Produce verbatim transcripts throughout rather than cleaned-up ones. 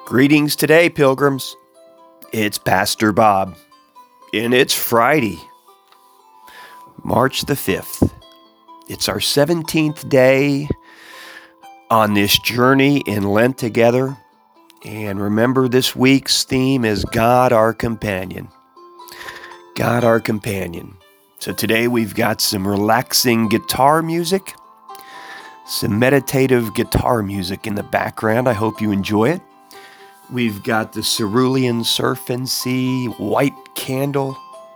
Greetings today, pilgrims. It's Pastor Bob, and it's Friday, March the fifth. It's our seventeenth day on this journey in Lent together. And remember, this week's theme is God our companion. God our companion. So today we've got some relaxing guitar music, some meditative guitar music in the background. I hope you enjoy it. We've got the Cerulean Surf and Sea White Candle.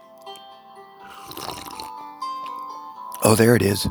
Oh, there it is.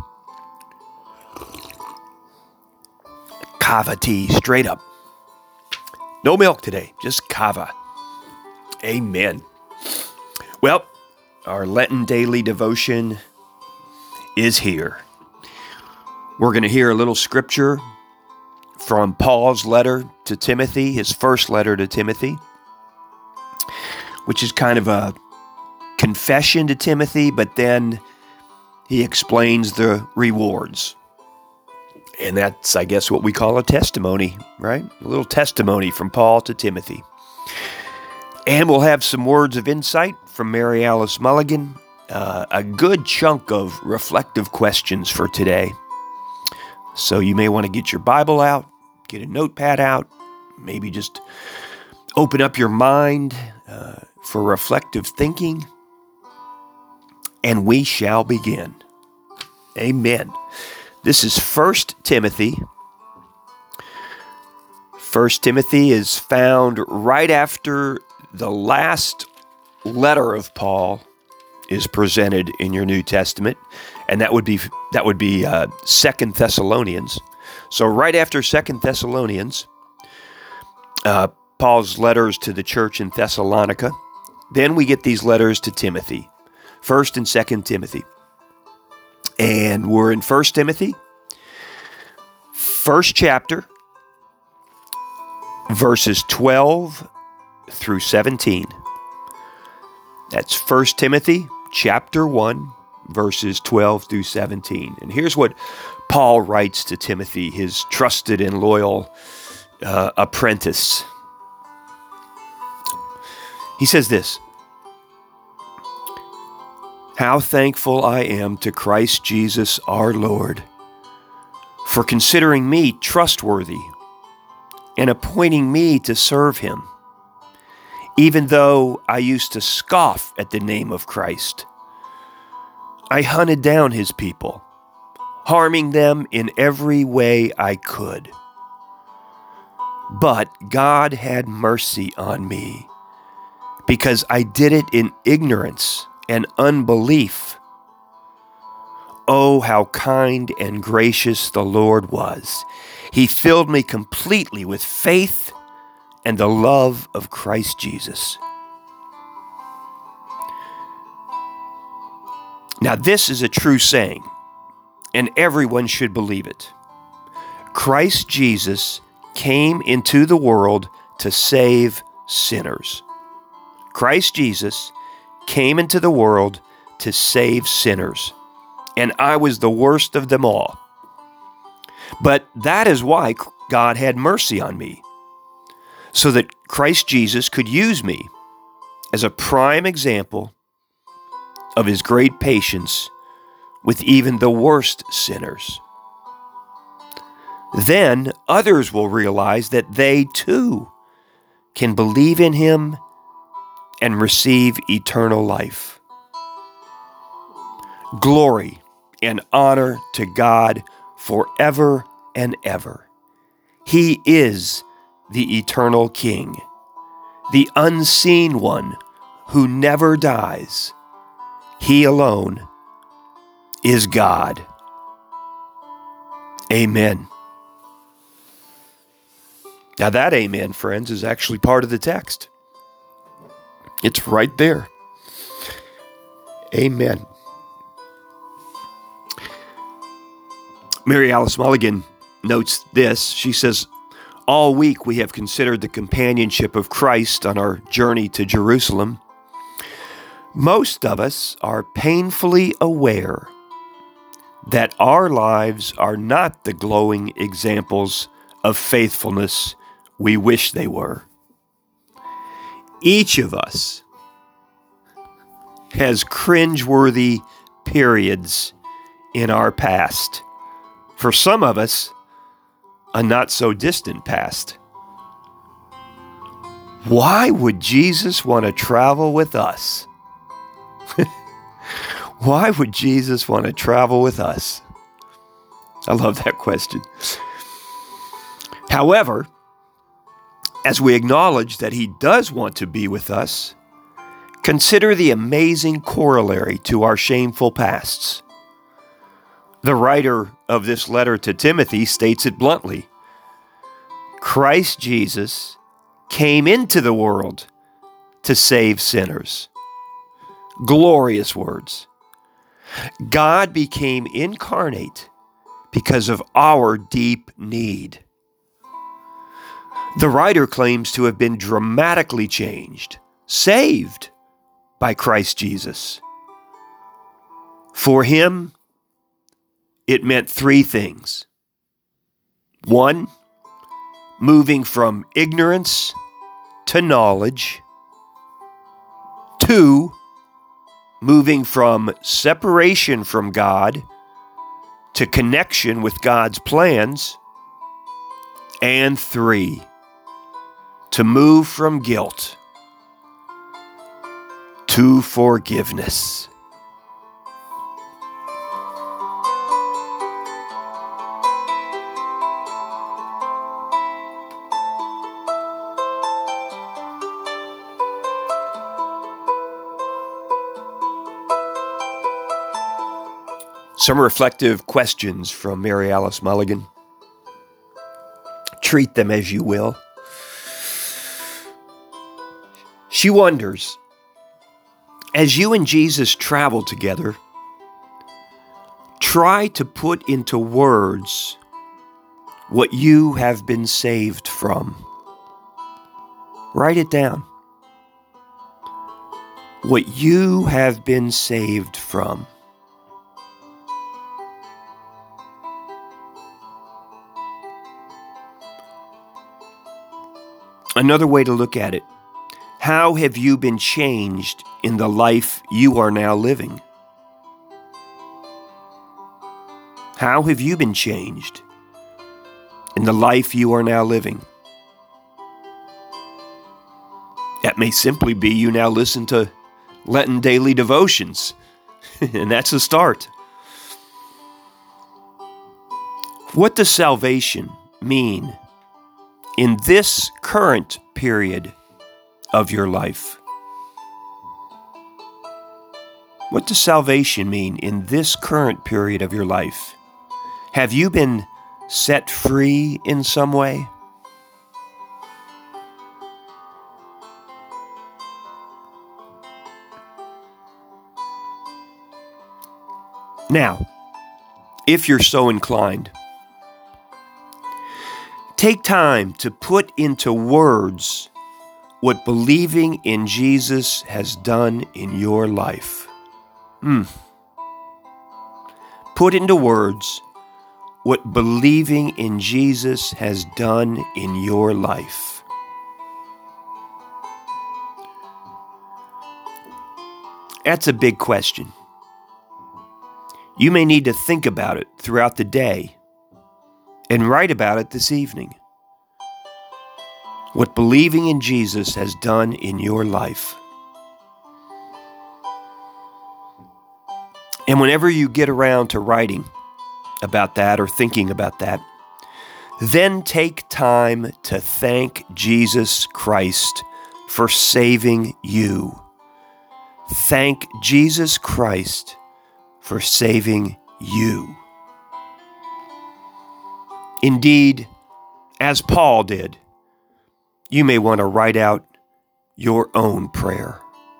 Kava tea, straight up. No milk today, just kava. Amen. Well, our Lenten daily devotion is here. We're going to hear a little scripture from Paul's letter to Timothy, his first letter to Timothy, which is kind of a confession to Timothy, but then he explains the rewards. And that's, I guess, what we call a testimony, right? A little testimony from Paul to Timothy. And we'll have some words of insight from Mary Alice Mulligan, uh, a good chunk of reflective questions for today. So you may want to get your Bible out, get a notepad out, maybe just open up your mind uh, for reflective thinking, and we shall begin. Amen. This is First Timothy. First Timothy is found right after the last letter of Paul is presented in your New Testament, and that would be that would be uh, Second Thessalonians. So right after Second Thessalonians, uh, Paul's letters to the church in Thessalonica, then we get these letters to Timothy, First and Second Timothy, and we're in First Timothy, first chapter, verses twelve through seventeen. That's First Timothy chapter one, verses twelve through seventeen. And here's what Paul writes to Timothy, his trusted and loyal uh, apprentice. He says this: "How thankful I am to Christ Jesus our Lord for considering me trustworthy and appointing me to serve him, even though I used to scoff at the name of Christ. I hunted down his people, harming them in every way I could. But God had mercy on me, because I did it in ignorance and unbelief. Oh, how kind and gracious the Lord was. He filled me completely with faith and the love of Christ Jesus." Now, this is a true saying, and everyone should believe it. Christ Jesus came into the world to save sinners. Christ Jesus came into the world to save sinners, and I was the worst of them all. But that is why God had mercy on me, so that Christ Jesus could use me as a prime example of his great patience with even the worst sinners. Then others will realize that they too can believe in him and receive eternal life. Glory and honor to God forever and ever. He is the eternal King, the unseen one who never dies. He alone is God. Amen. Now that amen, friends, is actually part of the text. It's right there. Amen. Mary Alice Mulligan notes this. She says, "All week we have considered the companionship of Christ on our journey to Jerusalem. Most of us are painfully aware that our lives are not the glowing examples of faithfulness we wish they were. Each of us has cringeworthy periods in our past. For some of us, a not so distant past. Why would Jesus want to travel with us? Why would Jesus want to travel with us? I love that question. However, as we acknowledge that he does want to be with us, consider the amazing corollary to our shameful pasts. The writer of this letter to Timothy states it bluntly. Christ Jesus came into the world to save sinners. Glorious words. God became incarnate because of our deep need. The writer claims to have been dramatically changed, saved by Christ Jesus. For him, it meant three things. One, moving from ignorance to knowledge. Two, moving from separation from God to connection with God's plans. And three, to move from guilt to forgiveness. Some reflective questions from Mary Alice Mulligan. Treat them as you will. She wonders, as you and Jesus travel together, try to put into words what you have been saved from. Write it down. What you have been saved from. Another way to look at it, how have you been changed in the life you are now living? How have you been changed in the life you are now living? That may simply be you now listen to Lenten daily devotions, and that's a start. What does salvation mean in this current period of your life? What does salvation mean in this current period of your life? Have you been set free in some way? Now, if you're so inclined, take time to put into words what believing in Jesus has done in your life. Hmm. Put into words what believing in Jesus has done in your life. That's a big question. You may need to think about it throughout the day and write about it this evening. What believing in Jesus has done in your life. And whenever you get around to writing about that or thinking about that, then take time to thank Jesus Christ for saving you. Thank Jesus Christ for saving you. Indeed, as Paul did, you may want to write out your own prayer.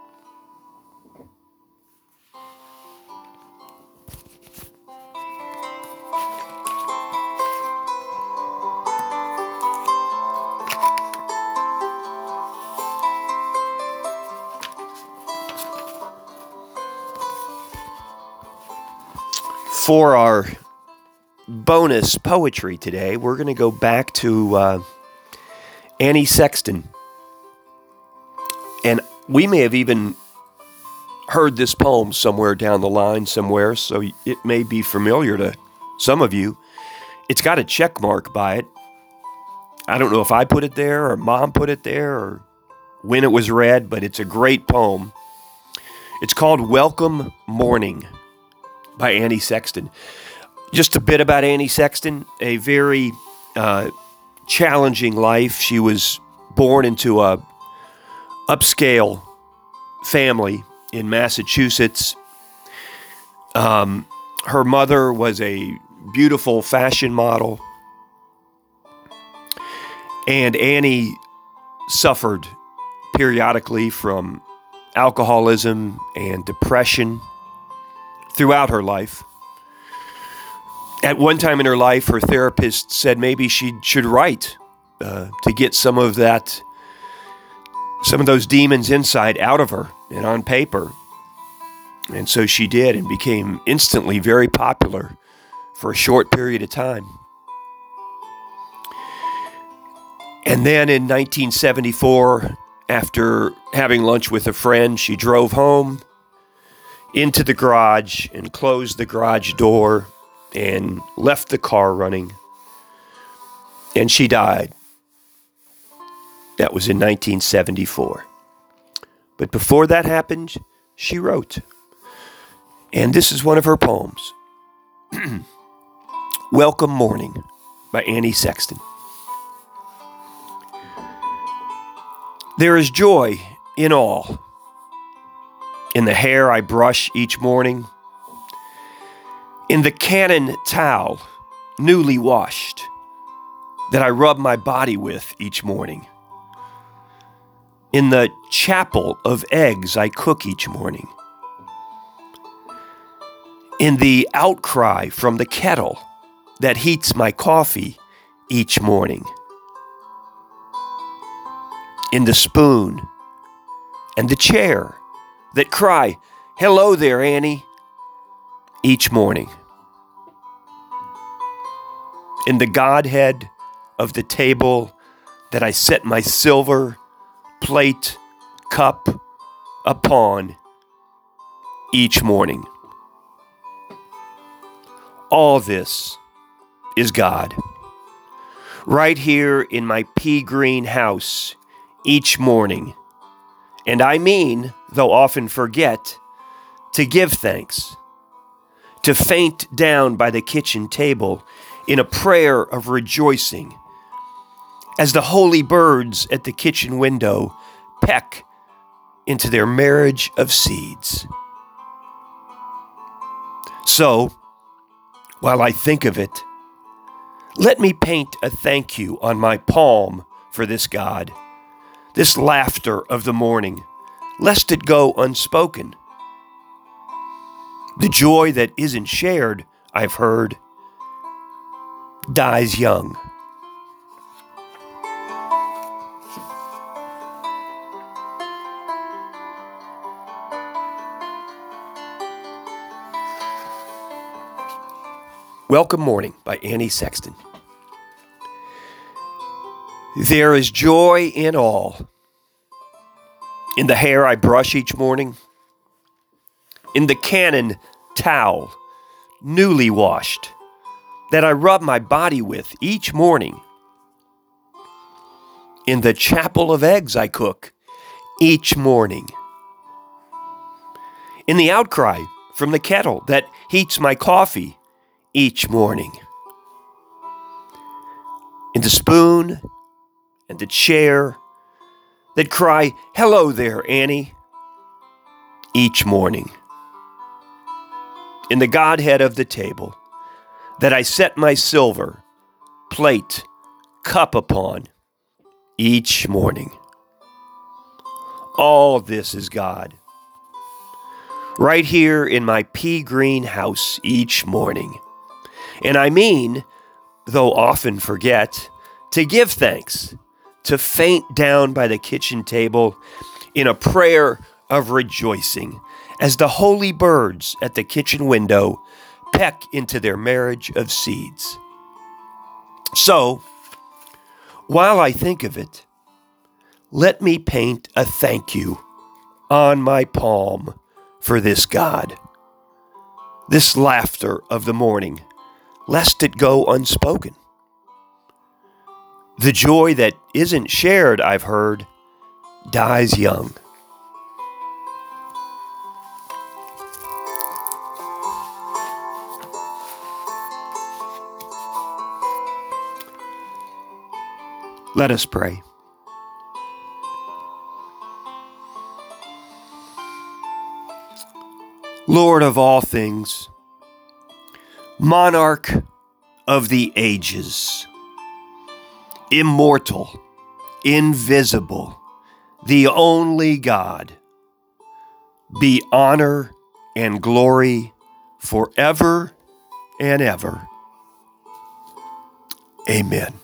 For our bonus poetry today, we're going to go back to uh, Annie Sexton. And we may have even heard this poem somewhere down the line somewhere, so it may be familiar to some of you. It's got a check mark by it. I don't know if I put it there or Mom put it there or when it was read, but it's a great poem. It's called Welcome Morning by Annie Sexton. Just a bit about Annie Sexton, a very uh, challenging life. She was born into a upscale family in Massachusetts. Um, her mother was a beautiful fashion model, and Annie suffered periodically from alcoholism and depression throughout her life. At one time in her life, her therapist said maybe she should write uh, to get some of that, some of those demons inside out of her and on paper. And so she did, and became instantly very popular for a short period of time. And then in nineteen seventy-four, after having lunch with a friend, she drove home into the garage and closed the garage door and left the car running. And she died. That was in nineteen seventy-four. But before that happened, she wrote. And this is one of her poems. Welcome Morning by Annie Sexton. There is joy in all, in the hair I brush each morning, in the Canon towel, newly washed, that I rub my body with each morning, in the chapel of eggs I cook each morning, in the outcry from the kettle that heats my coffee each morning, in the spoon and the chair that cry, "Hello there, Annie," each morning, in the Godhead of the table that I set my silver plate, cup upon each morning. All this is God. Right here in my pea green house each morning. And I mean, though often forget, to give thanks, to faint down by the kitchen table in a prayer of rejoicing as the holy birds at the kitchen window peck into their marriage of seeds. So, while I think of it, let me paint a thank you on my palm for this God, this laughter of the morning, lest it go unspoken. The joy that isn't shared, I've heard, dies young. Welcome Morning by Annie Sexton. There is joy in all, in the hair I brush each morning, in the Canon towel, newly washed, that I rub my body with each morning, in the chapel of eggs I cook each morning, in the outcry from the kettle that heats my coffee each morning, in the spoon and the chair that cry, "Hello there, Annie," each morning, in the Godhead of the table that I set my silver plate, cup upon each morning. All this is God. Right here in my pea green house each morning. And I mean, though often forget, to give thanks, to faint down by the kitchen table in a prayer of rejoicing as the holy birds at the kitchen window peck into their marriage of seeds. So, while I think of it, let me paint a thank you on my palm for this, God. This laughter of the morning, lest it go unspoken. The joy that isn't shared, I've heard, dies young. Let us pray. Lord of all things, monarch of the ages, immortal, invisible, the only God, be honor and glory forever and ever. Amen.